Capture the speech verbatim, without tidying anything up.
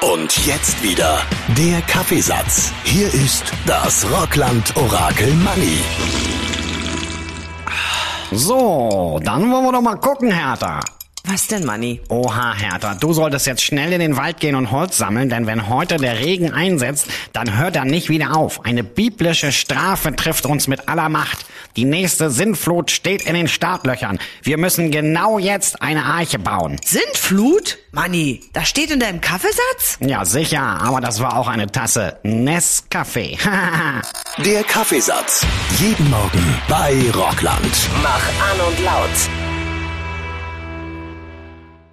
Und jetzt wieder der Kaffeesatz. Hier ist das Rockland-Orakel Manni. So, dann wollen wir doch mal gucken, Hertha. Was denn, Manni? Oha, Hertha, du solltest jetzt schnell in den Wald gehen und Holz sammeln, denn wenn heute der Regen einsetzt, dann hört er nicht wieder auf. Eine biblische Strafe trifft uns mit aller Macht. Die nächste Sintflut steht in den Startlöchern. Wir müssen genau jetzt eine Arche bauen. Sintflut? Manni, das steht in deinem Kaffeesatz? Ja, sicher, aber das war auch eine Tasse Nescafé. Der Kaffeesatz. Jeden Morgen bei Rockland. Mach an und laut.